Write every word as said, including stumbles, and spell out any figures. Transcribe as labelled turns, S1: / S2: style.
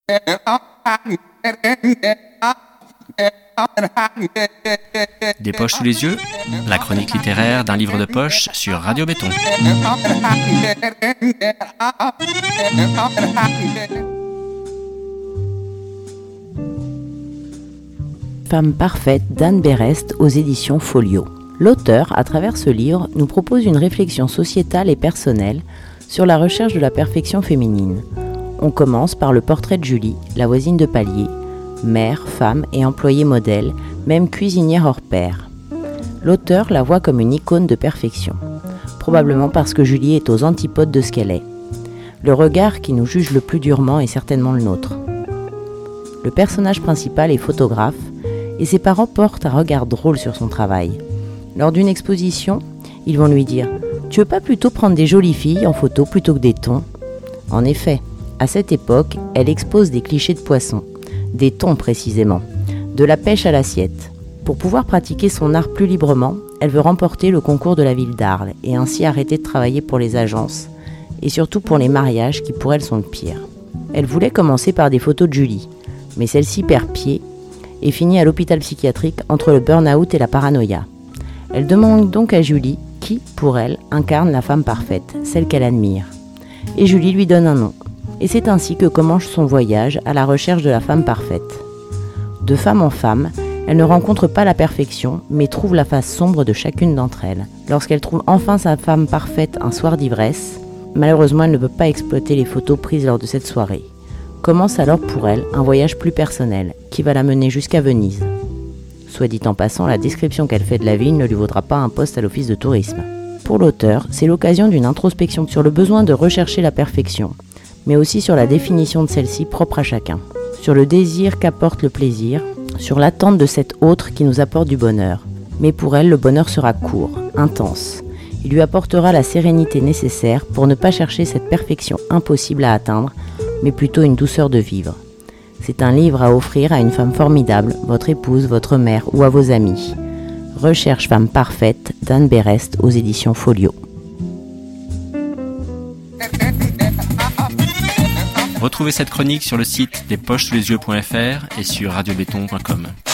S1: Des poches sous les yeux, la chronique littéraire d'un livre de poche sur Radio Béton.
S2: Femme parfaite d'Anne Berest aux éditions Folio. L'auteur, à travers ce livre, nous propose une réflexion sociétale et personnelle sur la recherche de la perfection féminine. On commence par le portrait de Julie, la voisine de palier, mère, femme et employée modèle, même cuisinière hors pair. L'auteur la voit comme une icône de perfection, probablement parce que Julie est aux antipodes de ce qu'elle est. Le regard qui nous juge le plus durement est certainement le nôtre. Le personnage principal est photographe et ses parents portent un regard drôle sur son travail. Lors d'une exposition, ils vont lui dire « Tu veux pas plutôt prendre des jolies filles en photo plutôt que des thons ?» En effet, à cette époque, elle expose des clichés de poissons, des thons précisément, de la pêche à l'assiette. Pour pouvoir pratiquer son art plus librement, elle veut remporter le concours de la ville d'Arles et ainsi arrêter de travailler pour les agences et surtout pour les mariages qui pour elle sont le pire. Elle voulait commencer par des photos de Julie, mais celle-ci perd pied et finit à l'hôpital psychiatrique entre le burn-out et la paranoïa. Elle demande donc à Julie qui, pour elle, incarne la femme parfaite, celle qu'elle admire. Et Julie lui donne un nom. Et c'est ainsi que commence son voyage à la recherche de la femme parfaite. De femme en femme, elle ne rencontre pas la perfection, mais trouve la face sombre de chacune d'entre elles. Lorsqu'elle trouve enfin sa femme parfaite un soir d'ivresse, malheureusement elle ne peut pas exploiter les photos prises lors de cette soirée. Commence alors pour elle un voyage plus personnel, qui va la mener jusqu'à Venise. Soit dit en passant, la description qu'elle fait de la ville ne lui vaudra pas un poste à l'office de tourisme. Pour l'auteur, c'est l'occasion d'une introspection sur le besoin de rechercher la perfection, mais aussi sur la définition de celle-ci propre à chacun, sur le désir qu'apporte le plaisir, sur l'attente de cet autre qui nous apporte du bonheur. Mais pour elle, le bonheur sera court, intense. Il lui apportera la sérénité nécessaire pour ne pas chercher cette perfection impossible à atteindre, mais plutôt une douceur de vivre. C'est un livre à offrir à une femme formidable, votre épouse, votre mère ou à vos amis. Recherche femme parfaite d'Anne Berest aux éditions Folio.
S1: Retrouvez cette chronique sur le site des poches sous les yeux point f r et sur radio béton point com.